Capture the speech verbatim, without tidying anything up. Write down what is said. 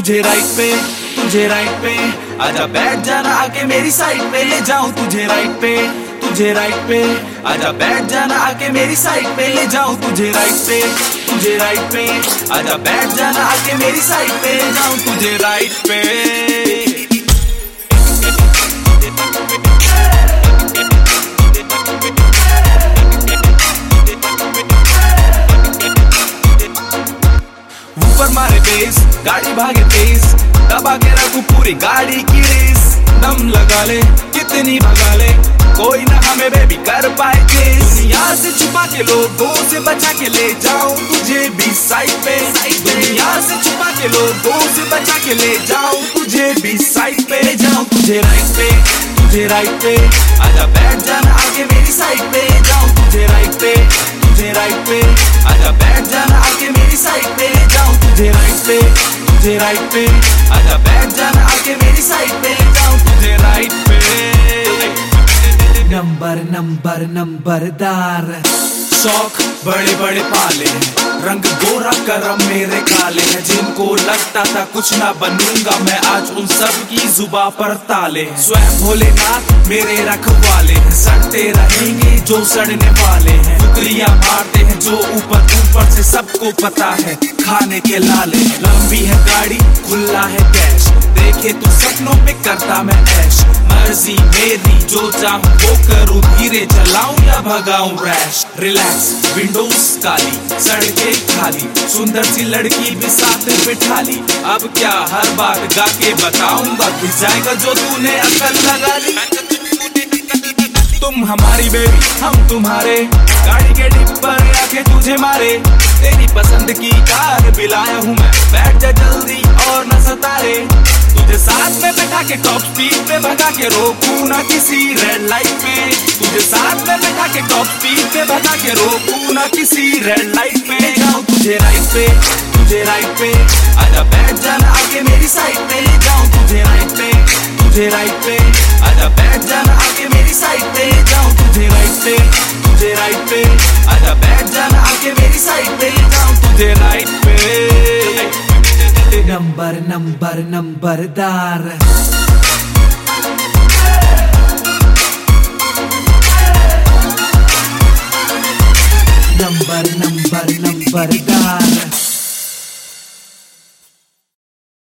तुझे राइट पे, तुझे राइट पे, आजा बैठ जाना आके मेरी साइड पे, ले जाऊं तुझे राइट पे, तुझे राइट पे, आजा बैठ जाना आके मेरी साइड पे, ले जाऊं तुझे राइट पे, तुझे राइट पे, आजा बैठ जाना आके मेरी साइड पे, ले जाऊं तुझे राइट पे। ऊपर मारे बेस, गाड़ी भागे तेज, दबा के रखूं पूरी गाड़ी की रेस। दम लगा ले, कितनी भगा ले, कोई ना हमें बेबी कर पाए चेस। दुनिया से छुपा के लोगों से बचा के ले जाऊं तुझे भी साइड पे, दुनिया से छुपा के लोगों से बचा के ले जाऊं तुझे भी साइड पे, ले जाऊं तुझे राइट पे, तुझे राइट पे, आजा बैठ जाना आके मेरी साइड पे, ले जाऊं तुझे राइट पे, तुझे राइट पे, आजा बैठ जाना आके मेरी साइड पे, ले जाऊं तुझे राइट पे, तुझे राइट पे, आजा बैठ जाना आके मेरी साइड पे, ले जाऊं तुझे राइट पे। नंबर नंबर नंबरदार, शौक बड़े बड़े पाले हैं, रंग गोरा करम मेरे काले हैं। जिनको लगता था कुछ ना बनूंगा मैं, आज उन सब की जुबा पर ताले हैं। स्वयं भोलेनाथ मेरे रखवाले हैं, सड़ते रहेंगे जो सड़ने वाले हैं। टुकड़ियां मारते हैं जो ऊपर ऊपर से सबको पता है खाने के लाले हैं। लंबी है गाड़ी, खुला है कैश, देखे तो सपनों में करता मैं ऐश। मर्जी मेरी, जो चाहूं वो करूं, धीरे चलाऊं या भगाऊं रैश। रिलैक्स, विंडोज काली, सड़कें खाली, सुंदर सी लड़की भी साथ बिठा ली। अब क्या हर बात गा के बताऊंगा, घिस जाएगा जो तूने अकल लगा ली। तुम हमारी बेबी, हम तुम्हारे, गाड़ी के डिप पर आके तुझे मारे। तेरी पसंद की कार भी लाया हूँ मैं, बैठ जा जल्दी और न सतारे। तुझे साथ में बैठा के टॉप स्पीड पे भगा के रोकूं ना किसी रेड लाइट पे। तुझे साथ में बैठा के टॉप स्पीड पे भगा के रोकूं ना किसी रेड लाइट पे। ले जाऊं तुझे राइट पे, तुझे राइट पे, आजा बैठ जाना आके मेरी साइड पे। ले जाऊं तुझे राइट पे, तुझे राइट पे, आजा बैठ जाना आके मेरी साइड पे। ले जाऊं तुझे राइट पे, तुझे राइट पे, आजा बैठ जाना आके मेरी साइड पे। ले जाऊं तुझे राइट पे। नंबर नंबर नंबरदार, नंबर नंबर नंबरदार।